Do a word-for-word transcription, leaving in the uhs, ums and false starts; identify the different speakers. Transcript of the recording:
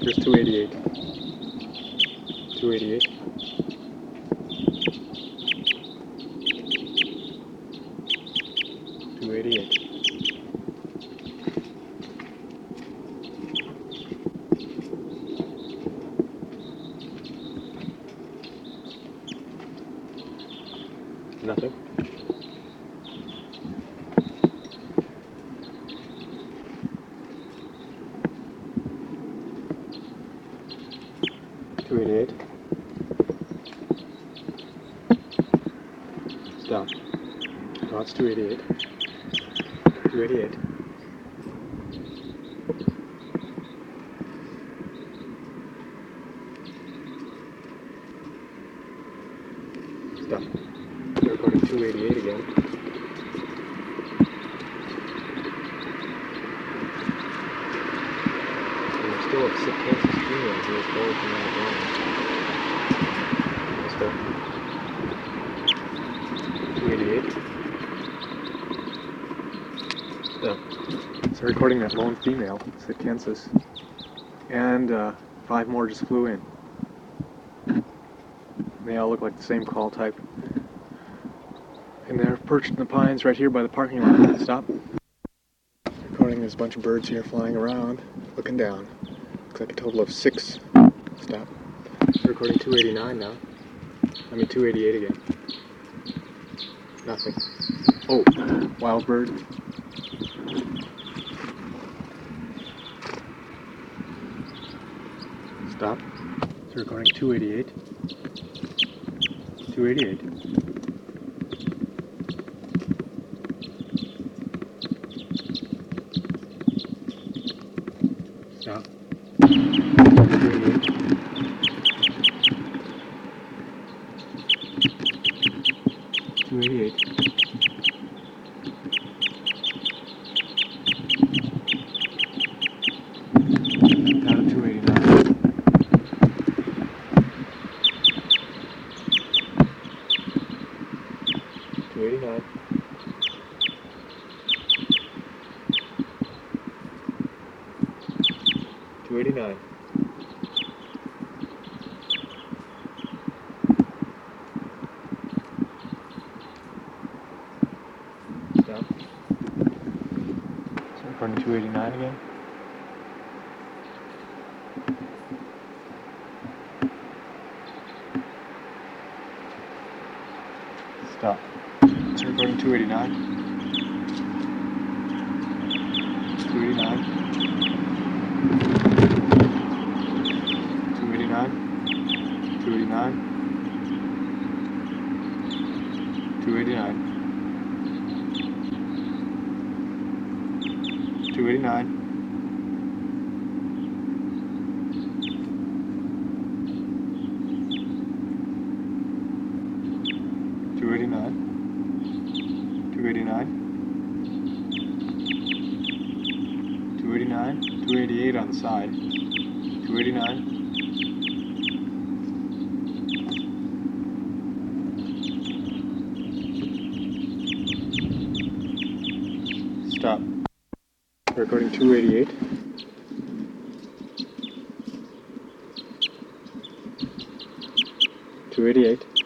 Speaker 1: Here's two eighty-eight. two eighty-eight. two eighty-eight. Nothing. two eighty-eight. Stop. No, it's two eighty-eight. two eighty-eight. Stop. We're recording two eighty-eight again. And we're still at Sick Kansas Funeral here, forward from that line. Let's go. two eighty-eight. Stop. So recording that lone female, Sick Kansas. And uh, five more just flew in. They all look like the same call type. And they're perched in the pines right here by the parking lot. Stop. Recording this bunch of birds here flying around, looking down. Looks like a total of six. Stop. Recording two eighty-nine now. I mean two eighty-eight again. Nothing. Oh, wild bird. Stop. So recording two eighty-eight. two eighty-eight. Stop. two eighty-eight. two eighty-eight. Down to two eighty-nine. two eighty-nine. two eighty-nine. Stop. So recording two eighty-nine again. Stop. So recording two eighty-nine. two eighty-nine. two eighty-nine. two eighty-nine. two eighty-nine. two eighty-nine. two eighty-nine. two eighty-nine. two eighty-nine. two eighty-eight on the side. two eighty-nine. Stop. Recording two eighty-eight. two eighty-eight.